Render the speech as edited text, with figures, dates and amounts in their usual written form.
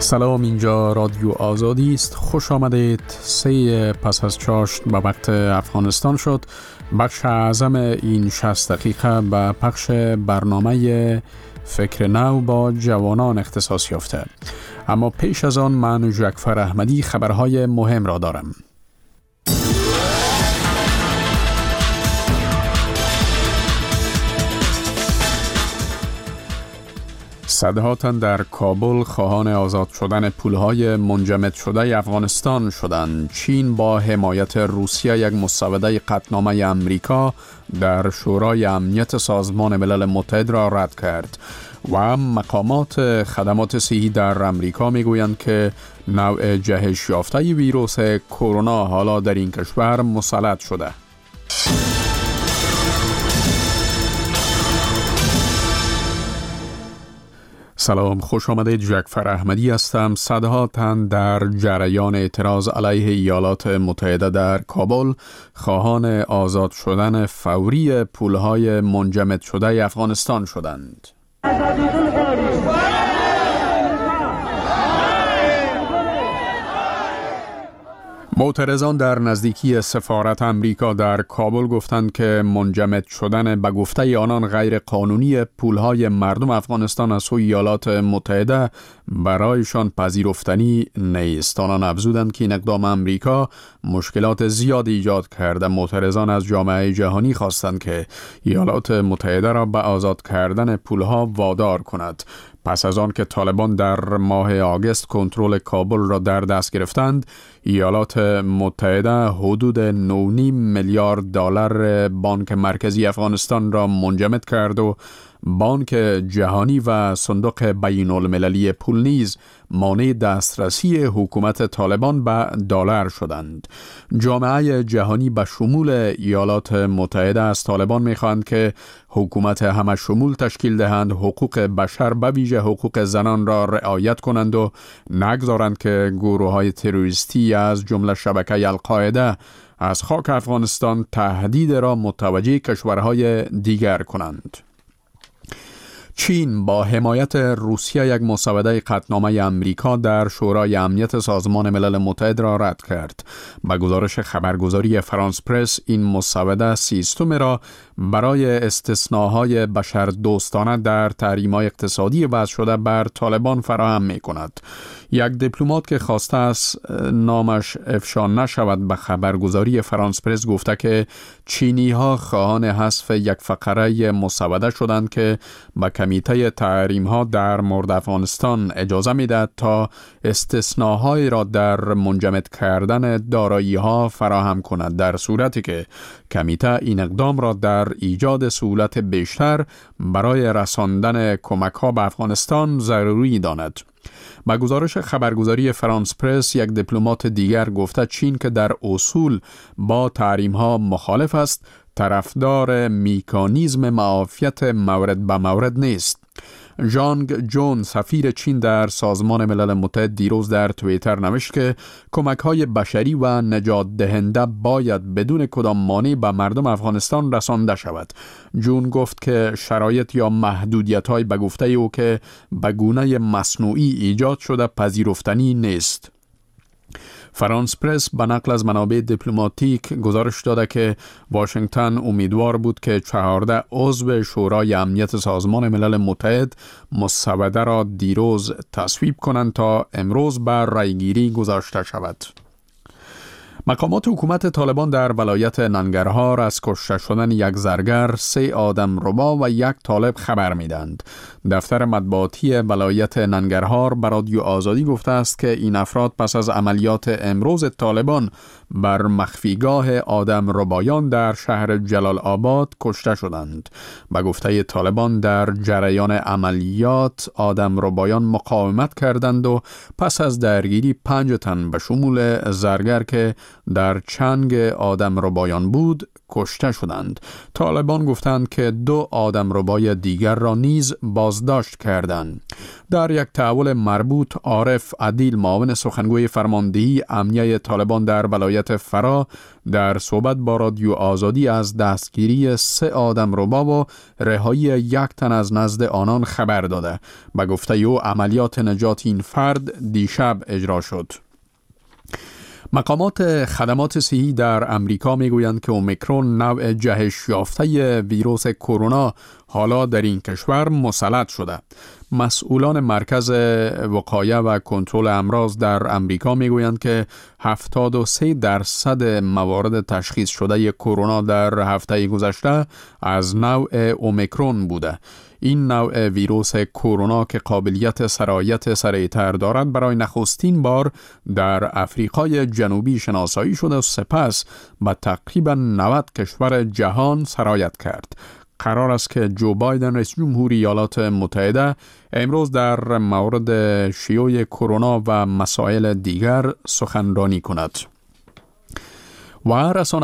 سلام، اینجا رادیو آزادی است. خوش آمدید. 3 پس از چاشت به وقت افغانستان شد. بخش اعظم این 60 دقیقه به پخش برنامه فکر نو با جوانان اختصاص یافته. اما پیش از آن من جعفر احمدی خبرهای مهم را دارم. صدها تن در کابل خواهان آزاد شدن پولهای منجمد شده افغانستان شدند. چین با حمایت روسیه یک مسوده قطعنامه امریکا در شورای امنیت سازمان ملل متحد را رد کرد و مقامات خدمات صحی در امریکا میگویند که نوع جهش یافته ویروس کرونا حالا در این کشور مسلط شده. سلام، خوش آمدید. جعفر احمدی هستم. صدها تن در جریان اعتراض علیه ایالات متحده در کابل خواهان آزاد شدن فوری پولهای منجمد شده افغانستان شدند. معترضان در نزدیکی سفارت امریکا در کابل گفتند که منجمد شدن به گفته آنان غیر قانونی پولهای مردم افغانستان از سوی ایالات متحده برایشان پذیرفتنی نیست. آنان افزودند که این اقدام امریکا مشکلات زیادی ایجاد کرده. معترضان از جامعه جهانی خواستند که ایالات متحده را به آزاد کردن پولها وادار کند. پس از آن که طالبان در ماه آگوست کنترل کابل را در دست گرفتند، ایالات متحده حدود 9.5 میلیارد دلار بانک مرکزی افغانستان را منجمد کرد و بانک جهانی و صندوق بین المللی پول نیز مانع دسترسی حکومت طالبان به دلار شدند. جامعه جهانی به شمول ایالات متحده از طالبان می‌خواهند که حکومت همه شمول تشکیل دهند، حقوق بشر به ویژه حقوق زنان را رعایت کنند و نگذارند که گروه‌های تروریستی از جمله شبکه القاعده از خاک افغانستان تهدید را متوجه کشورهای دیگر کنند. چین با حمایت روسیه یک مسوده قطعنامه امریکا در شورای امنیت سازمان ملل متحد را رد کرد. به گزارش خبرگزاری فرانس پرس، این مسوده سیستم را برای استثناهای بشردوستانه در تحریم‌های اقتصادی وضع شده بر طالبان فراهم می‌کند. یک دیپلمات که خواسته است نامش افشا نشود به خبرگزاری فرانس پرس گفته که چینی‌ها خواهان حذف یک فقره مسوده شدند که به کمیته تحریم‌ها در مورد افغانستان اجازه می‌دهد تا استثناهای را در منجمد کردن دارایی‌ها فراهم کند، در صورتی که کمیته این اقدام را در ایجاد سهولت بیشتر برای رساندن کمک‌ها به افغانستان ضروری داند. با گزارش خبرگزاری فرانس پرس، یک دیپلمات دیگر گفته چین که در اصول با تحریم‌ها مخالف است، طرفدار مکانیزم معافیت مورد به مورد نیست. ژانگ جون، سفیر چین در سازمان ملل متحد، دیروز در توییتر نوشت که کمک‌های بشری و نجات دهنده باید بدون کدام مانع به مردم افغانستان رسانده شود. جون گفت که شرایط یا محدودیت‌های به گفته او که به گونه مصنوعی ایجاد شده پذیرفتنی نیست. فرانس پرس به نقل از منابع دیپلماتیک گزارش داده که واشنگتن امیدوار بود که 14 عضو شورای امنیت سازمان ملل متحد مسوده را دیروز تصویب کنند تا امروز بر رایگیری گذاشته شود. مقامات حکومت طالبان در ولایت ننگرهار از کشته شدن یک زرگر، 3 آدمربا و 1 طالب خبر می‌دهند. دفتر مطبوعاتی ولایت ننگرهار به رادیو آزادی گفته است که این افراد پس از عملیات امروز طالبان بر مخفیگاه آدمربایان در شهر جلال آباد کشته شدند. به گفته طالبان در جریان عملیات آدمربایان مقاومت کردند و پس از درگیری 5 تن به شمول زرگر که در چنگ آدمربایان بود کشته شدند. طالبان گفتند که 2 آدمربای دیگر را نیز بازداشت کردند. در یک تحول مربوط، عارف عدیل، معاون سخنگوی فرماندهی امنیه طالبان در ولایت فرا، در صحبت با رادیو آزادی از دستگیری 3 آدمربا و رهایی 1 تن از نزد آنان خبر داده. به گفته او عملیات نجات این فرد دیشب اجرا شد. مقامات خدمات صحی در امریکا میگویند که اومیکرون، نوع جهش یافته ویروس کرونا، حالا در این کشور مسلط شده. مسئولان مرکز وقایه و کنترل امراض در امریکا میگویند که 73% موارد تشخیص شده کرونا در هفته گذشته از نوع اومیکرون بوده. این نوع ویروس کرونا که قابلیت سرایت سریعتر دارد، برای نخستین بار در افریقای جنوبی شناسایی شده و سپس به تقریبا 90 کشور جهان سرایت کرد. قرار است که جو بایدن رئیس جمهور ایالات متحده امروز در مورد شیوع کرونا و مسائل دیگر سخنرانی کند. و رسانه